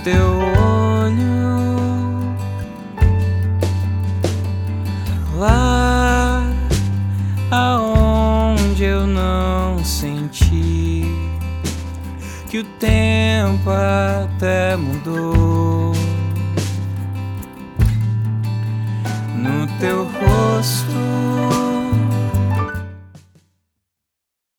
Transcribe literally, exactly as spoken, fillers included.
teu olho, lá aonde eu não senti que o tempo até mudou.